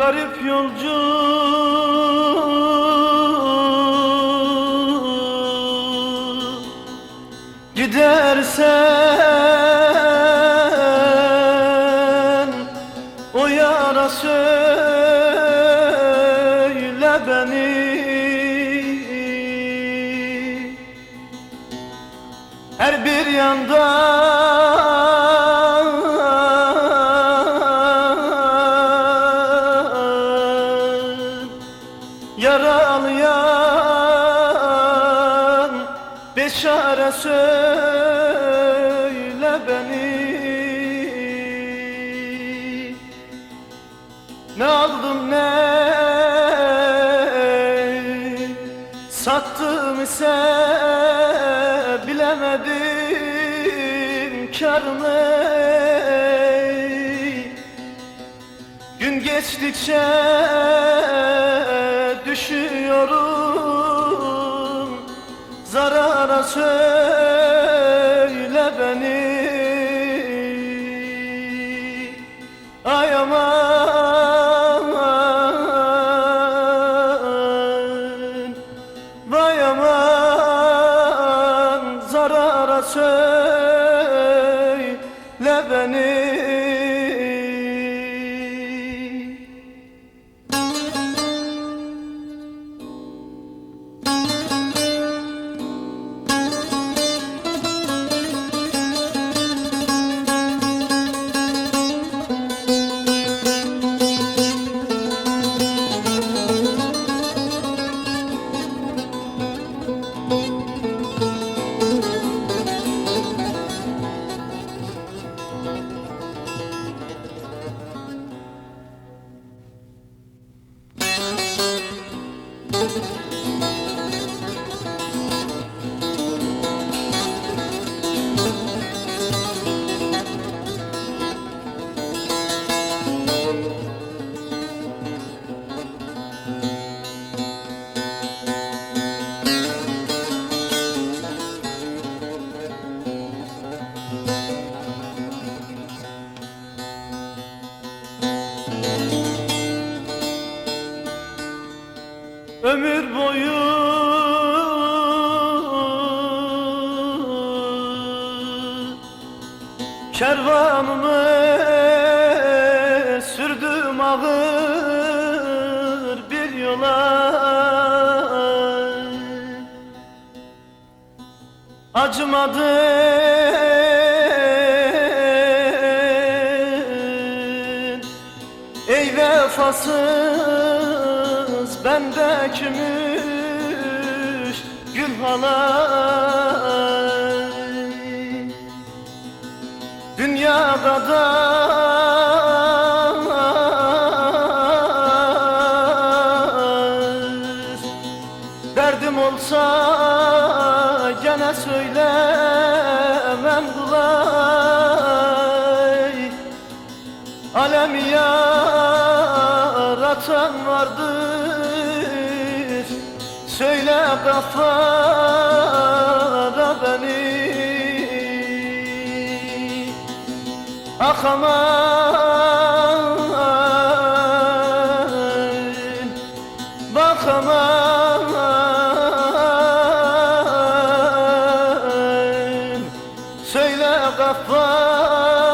garip yolcu gidersen o yara söyle beni. Her bir yandan yaralayan beşare söyle beni. Ne aldım ne sattım ise bilemedim kârını. Gün geçtikçe düşüyorum zarara söyle beni. Ay aman, vay aman, zarara söyle beni. Ömür boyu kervanımı sürdüm ağır bir yola. Acımadın ey vefasız bendeki müşkül halay. Dünyada da derdim olsa gene söylemem kolay. Alemi yaratan vardır, söyle gafara beni. Ah aman, bak aman, söyle gafara